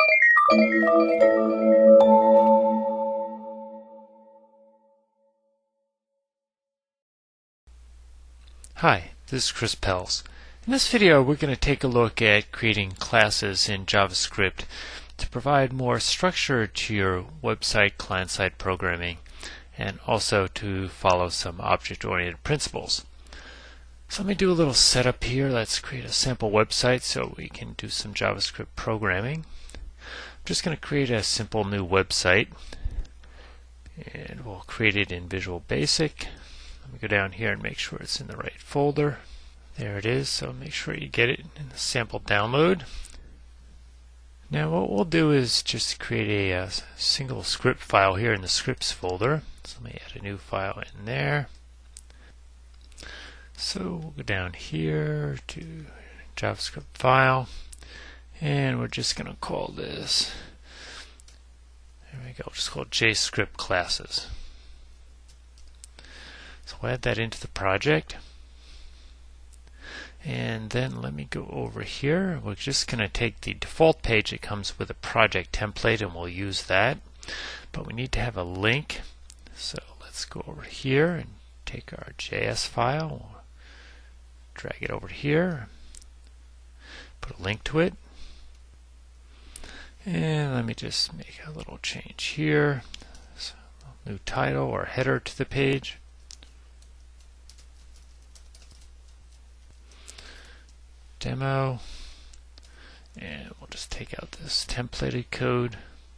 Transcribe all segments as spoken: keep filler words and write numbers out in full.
Hi, this is Chris Pelz. In this video we're going to take a look at creating classes in JavaScript to provide more structure to your website client-side programming and also to follow some object-oriented principles. So let me do a little setup here. Let's create a sample website so we can do some JavaScript programming. I'm just going to create a simple new website and we'll create it in Visual Basic. Let me go down here and make sure it's in the right folder. There it is, so make sure you get it in the sample download. Now what we'll do is just create a, a single script file here in the scripts folder. So let me add a new file in there. So we'll go down here to JavaScript file and we're just going to call this, there we go, just call it JScript classes. So we'll add that into the project. And then let me go over here. We're just going to take the default page that comes with a project template and we'll use that. But we need to have a link. So let's go over here and take our J S file, we'll drag it over here, put a link to it. And let me just make a little change here. So new title or header to the page. Demo, and we'll just take out this templated code.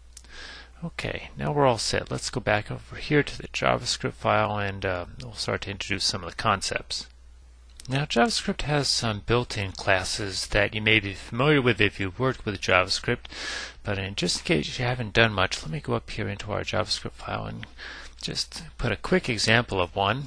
Okay, now we're all set. Let's go back over here to the JavaScript file and uh, we'll start to introduce some of the concepts. Now JavaScript has some built-in classes that you may be familiar with if you've worked with JavaScript, but in just in case you haven't done much, let me go up here into our JavaScript file and just put a quick example of one.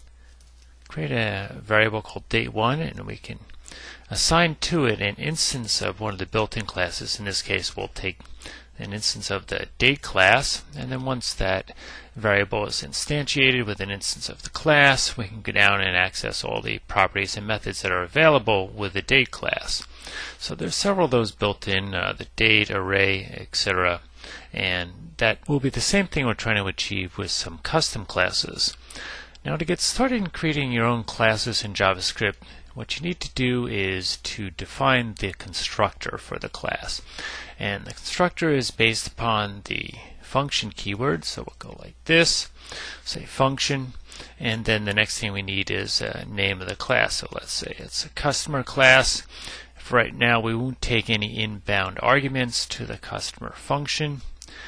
Create a variable called date one and we can assign to it an instance of one of the built-in classes. In this case we'll take an instance of the date class, and then once that variable is instantiated with an instance of the class, we can go down and access all the properties and methods that are available with the date class. So there's several of those built in, uh, the date, array, et cetera, and that will be the same thing we're trying to achieve with some custom classes. Now to get started in creating your own classes in JavaScript, what you need to do is to define the constructor for the class. And the constructor is based upon the function keyword, so we'll go like this, say function, and then the next thing we need is a name of the class. So let's say it's a customer class. For right now we won't take any inbound arguments to the customer function,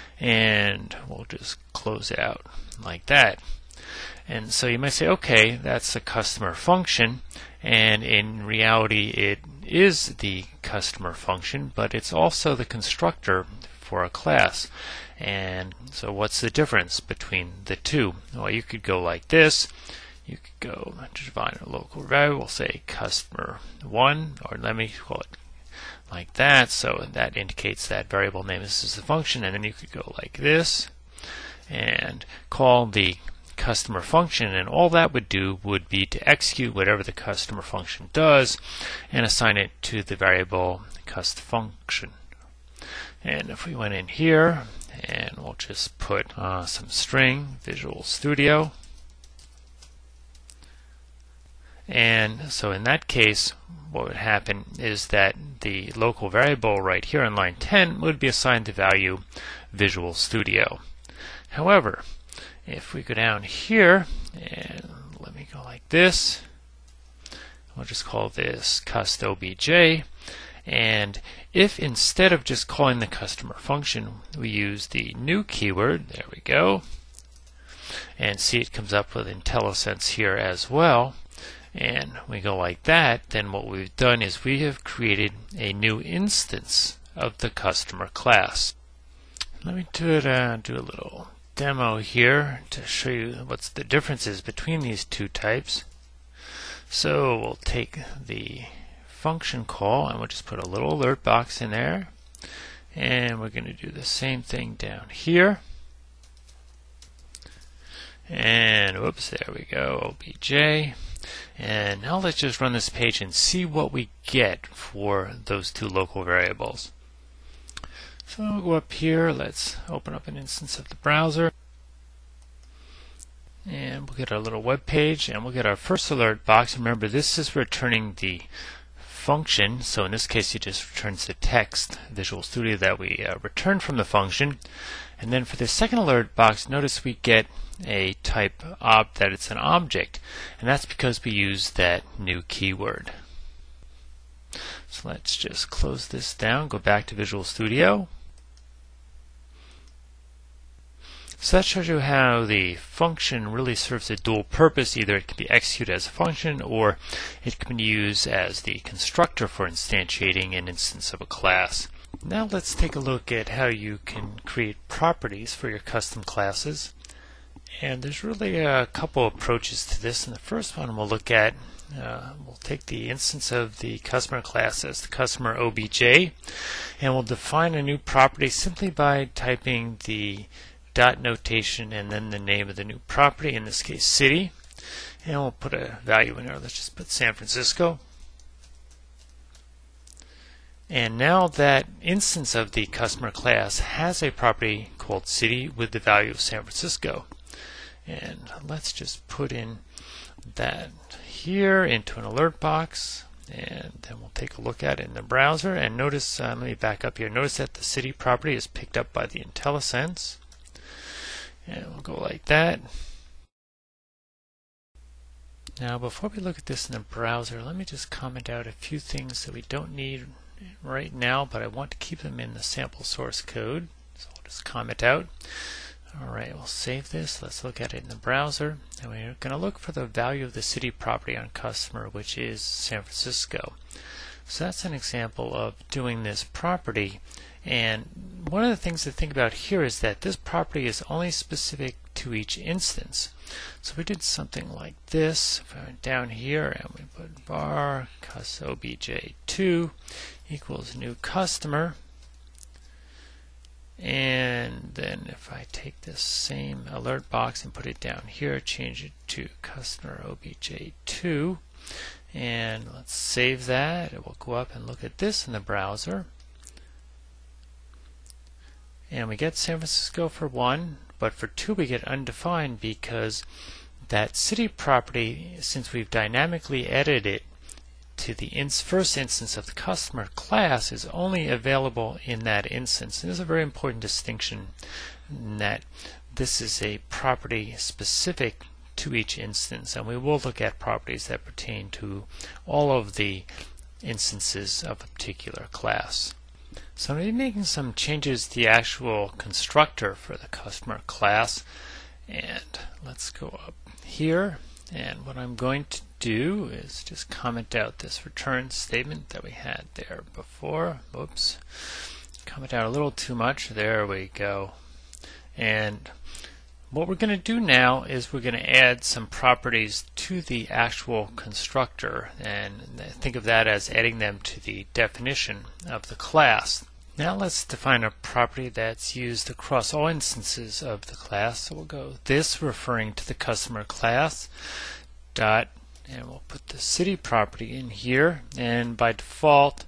and we'll just close it out like that. And so you might say, okay, that's a customer function, and in reality it is the customer function, but it's also the constructor for a class. And so what's the difference between the two? Well, you could go like this. You could go define a local variable, say customer one, or let me call it like that, so that indicates that variable name. This is the function, and then you could go like this and call the customer function, and all that would do would be to execute whatever the customer function does and assign it to the variable cust function. And if we went in here and we'll just put uh, some string Visual Studio, and so in that case what would happen is that the local variable right here in line ten would be assigned the value Visual Studio. However, if we go down here and let me go like this, we'll just call this cust obj, and if instead of just calling the customer function we use the new keyword, there we go, and see it comes up with IntelliSense here as well, and we go like that, then what we've done is we have created a new instance of the customer class. Let me do it, uh, do a little demo here to show you what's the differences between these two types. So we'll take the function call and we'll just put a little alert box in there, and we're going to do the same thing down here, and whoops, there we go, obj, and now let's just run this page and see what we get for those two local variables. So we'll go up here, let's open up an instance of the browser, and we'll get our little web page, and we'll get our first alert box. Remember, this is returning the function, so in this case it just returns the text, Visual Studio, that we uh, returned from the function. And then for the second alert box, notice we get a type ob that it's an object, and that's because we use that new keyword. So let's just close this down, go back to Visual Studio. So that shows you how the function really serves a dual purpose. Either it can be executed as a function, or it can be used as the constructor for instantiating an instance of a class. Now let's take a look at how you can create properties for your custom classes. And there's really a couple approaches to this. And the first one we'll look at, uh, we'll take the instance of the customer class as the customer O B J, and we'll define a new property simply by typing the dot notation and then the name of the new property, in this case city, and we'll put a value in there. Let's just put San Francisco. And now that instance of the customer class has a property called city with the value of San Francisco. And let's just put in that here into an alert box, and then we'll take a look at it in the browser. And notice, uh, let me back up here, notice that the city property is picked up by the IntelliSense. And we'll go like that. Now before we look at this in the browser, let me just comment out a few things that we don't need right now, but I want to keep them in the sample source code. So I'll just comment out. Alright, we'll save this. Let's look at it in the browser. And we're going to look for the value of the city property on customer, which is San Francisco. So that's an example of doing this property. And one of the things to think about here is that this property is only specific to each instance. So we did something like this. If I went down here and we put var cus O B J two equals new customer, and then if I take this same alert box and put it down here, change it to customer O B J two, and let's save that. It will go up and look at this in the browser. And we get San Francisco for one, but for two we get undefined because that city property, since we've dynamically edited it to the ins first instance of the customer class, is only available in that instance. And this is a very important distinction, in that this is a property specific to each instance, and we will look at properties that pertain to all of the instances of a particular class. So I'm going to be making some changes to the actual constructor for the customer class, and let's go up here, and what I'm going to do is just comment out this return statement that we had there before. Oops, comment out a little too much. There we go. And what we're going to do now is we're going to add some properties to the actual constructor, and think of that as adding them to the definition of the class. Now let's define a property that's used across all instances of the class. So we'll go this referring to the customer class dot, and we'll put the city property in here, and by default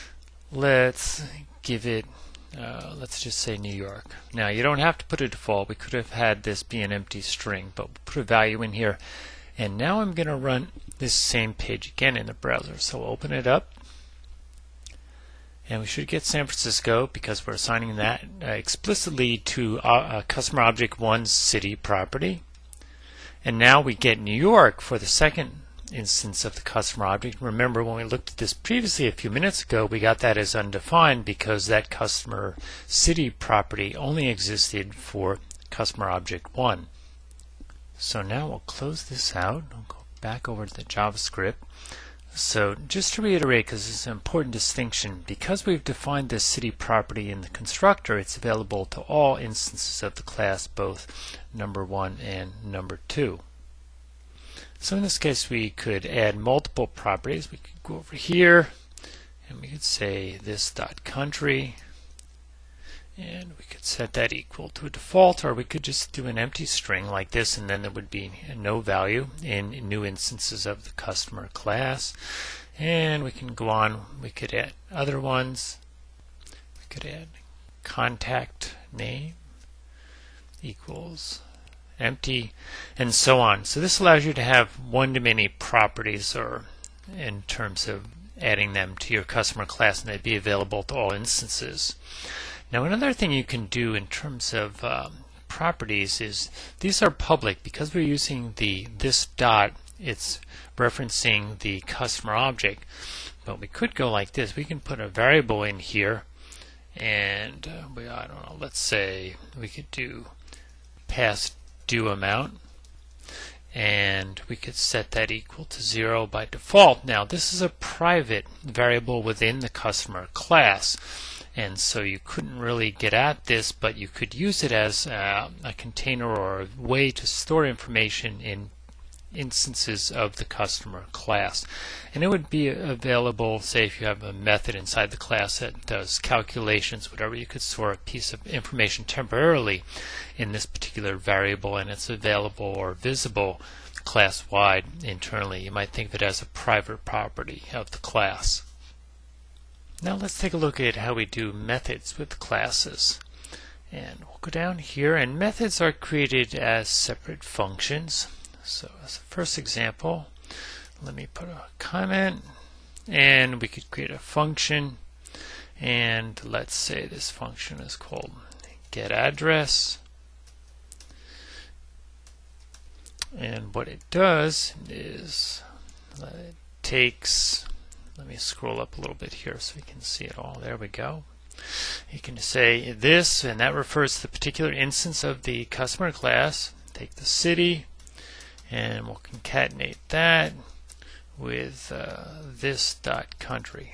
let's give it Uh, let's just say New York. Now you don't have to put a default. We could have had this be an empty string, but we'll put a value in here. And now I'm going to run this same page again in the browser. So we'll open it up, and we should get San Francisco because we're assigning that uh, explicitly to uh, uh, customer object one's city property. And now we get New York for the second instance of the customer object. Remember, when we looked at this previously a few minutes ago, we got that as undefined because that customer city property only existed for customer object one. So now we'll close this out. I'll go back over to the JavaScript. So just to reiterate, because this is an important distinction, because we've defined this city property in the constructor, it's available to all instances of the class, both number one and number two. So in this case we could add multiple properties. We could go over here and we could say this dot country, and we could set that equal to a default, or we could just do an empty string like this, and then there would be no value in new instances of the customer class. And we can go on, we could add other ones. We could add contact name equals empty, and so on. So this allows you to have one-to-many properties, or in terms of adding them to your customer class, and they'd be available to all instances. Now another thing you can do in terms of um, properties is these are public. Because we're using the this dot, it's referencing the customer object. But we could go like this. We can put a variable in here, and uh, we, I don't know, let's say we could do past due amount, and we could set that equal to zero by default. Now this is a private variable within the customer class, and so you couldn't really get at this, but you could use it as uh, a container or a way to store information in instances of the customer class. And it would be available, say if you have a method inside the class that does calculations, whatever, you could store a piece of information temporarily in this particular variable, and it's available or visible class-wide internally. You might think of it as a private property of the class. Now let's take a look at how we do methods with classes. And we'll go down here, and methods are created as separate functions. So as a first example, let me put a comment, and we could create a function, and let's say this function is called getAddress. And what it does is it takes, let me scroll up a little bit here so we can see it all. There we go. You can say this, and that refers to the particular instance of the customer class. Take the city, and we'll concatenate that with uh, this dot country,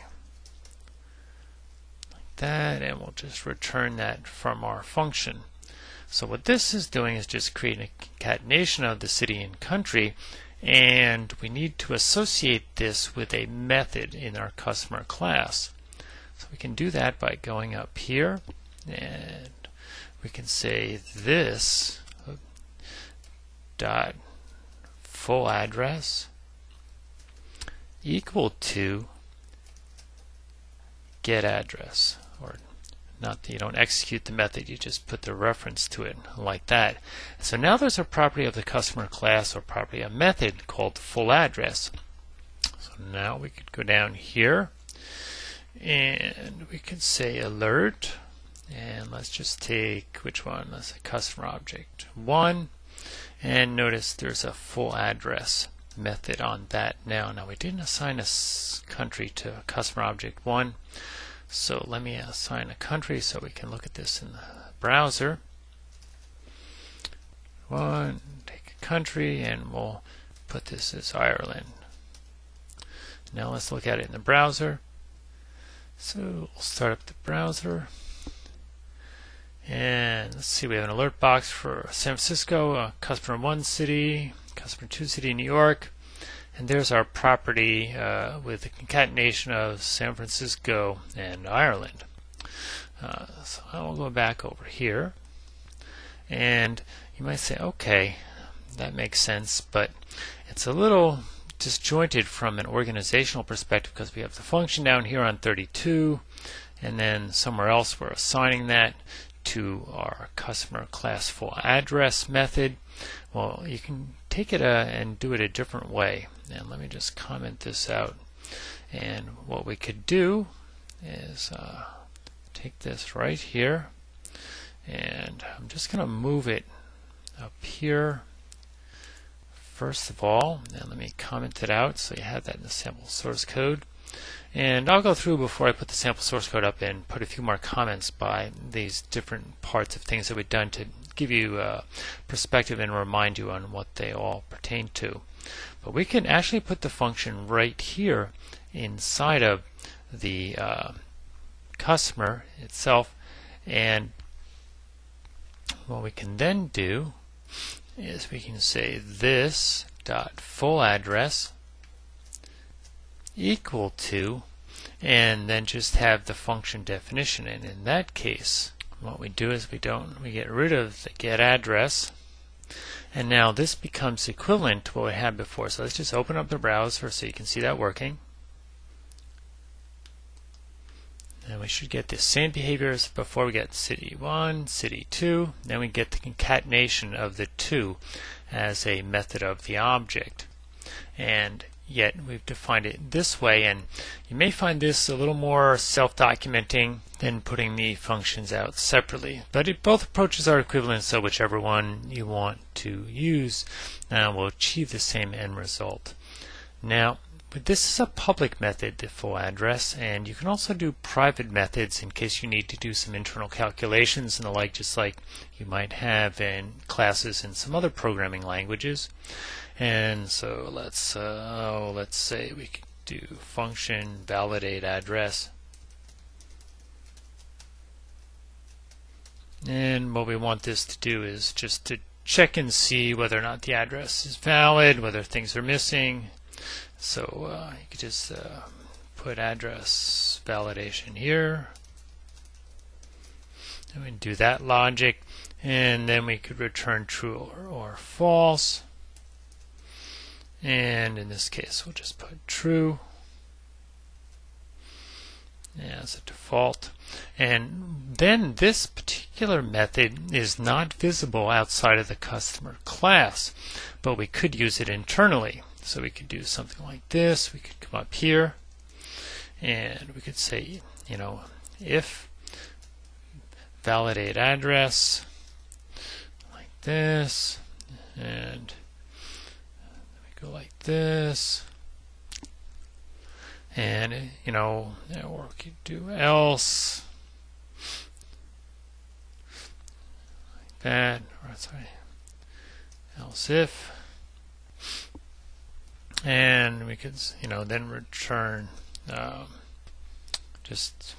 like that, and we'll just return that from our function. So what this is doing is just creating a concatenation of the city and country, and we need to associate this with a method in our customer class. So we can do that by going up here, and we can say this dot full address equal to get address, or not that you don't execute the method, you just put the reference to it like that. So now there's a property of the customer class, or property, a method called full address. So now we could go down here, and we could say alert, and let's just take, which one? Let's say customer object one. And notice there's a full address method on that now. Now we didn't assign a country to customer object one, so let me assign a country so we can look at this in the browser. One, take a country, and we'll put this as Ireland. Now let's look at it in the browser. So we'll start up the browser. And let's see, we have an alert box for San Francisco, uh, customer one city, customer two city, New York, and there's our property uh, with the concatenation of San Francisco and Ireland. Uh, so I'll go back over here, and you might say, okay, that makes sense, but it's a little disjointed from an organizational perspective because we have the function down here on thirty-two, and then somewhere else we're assigning that to our customer class full address method. Well, you can take it uh, and do it a different way. And let me just comment this out. And what we could do is uh, take this right here, and I'm just going to move it up here first of all, and let me comment it out so you have that in the sample source code. And I'll go through before I put the sample source code up and put a few more comments by these different parts of things that we've done to give you a perspective and remind you on what they all pertain to. But we can actually put the function right here inside of the uh, customer itself, and what we can then do is we can say this dot full address equal to, and then just have the function definition. And in that case, what we do is we don't we get rid of the get address, and now this becomes equivalent to what we had before. So let's just open up the browser so you can see that working. And we should get the same behaviors before we get city one, city two. Then we get the concatenation of the two as a method of the object. And yet we've defined it this way, and you may find this a little more self-documenting than putting the functions out separately. But it, both approaches are equivalent, so whichever one you want to use uh, will achieve the same end result. Now, but this is a public method, the full address, and you can also do private methods in case you need to do some internal calculations and the like, just like you might have in classes in some other programming languages. And so let's uh, oh, let's say we could do function validate address, and what we want this to do is just to check and see whether or not the address is valid, whether things are missing. So uh, you could just uh, put address validation here, and we do that logic, and then we could return true or, or false. And in this case, we'll just put true as a default. And then this particular method is not visible outside of the customer class, but we could use it internally. So we could do something like this. We could come up here and we could say, you know, if validate address like this, and we go like this, and you know, or we could do else like that, or sorry, else if. And we could, you know, then return um, just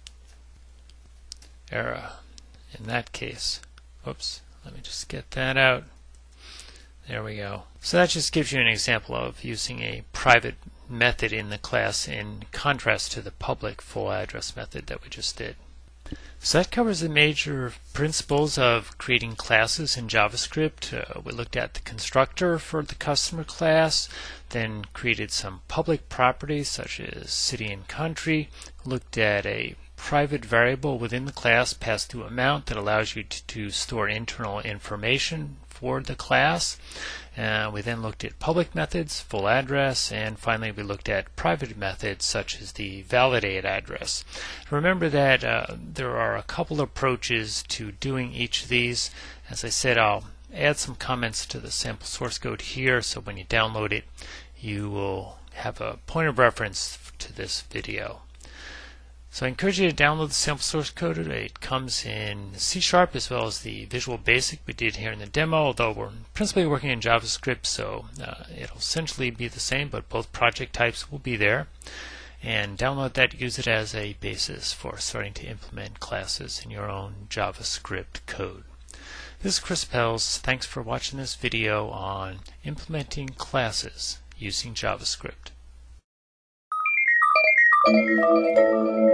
error in that case. Whoops, let me just get that out. There we go. So that just gives you an example of using a private method in the class in contrast to the public full address method that we just did. So that covers the major principles of creating classes in JavaScript. Uh, we looked at the constructor for the customer class, then created some public properties such as city and country, looked at a private variable within the class passed to amount that allows you to, to store internal information for the class. Uh, we then looked at public methods, full address, and finally we looked at private methods such as the validate address. Remember that uh, there are a couple approaches to doing each of these. As I said, I'll add some comments to the sample source code here, so when you download it you will have a point of reference to this video. So I encourage you to download the sample source code. It comes in C sharp as well as the Visual Basic we did here in the demo, although we're principally working in JavaScript, so uh, it'll essentially be the same, but both project types will be there. And download that, use it as a basis for starting to implement classes in your own JavaScript code. This is Chris Appels. Thanks for watching this video on implementing classes using JavaScript.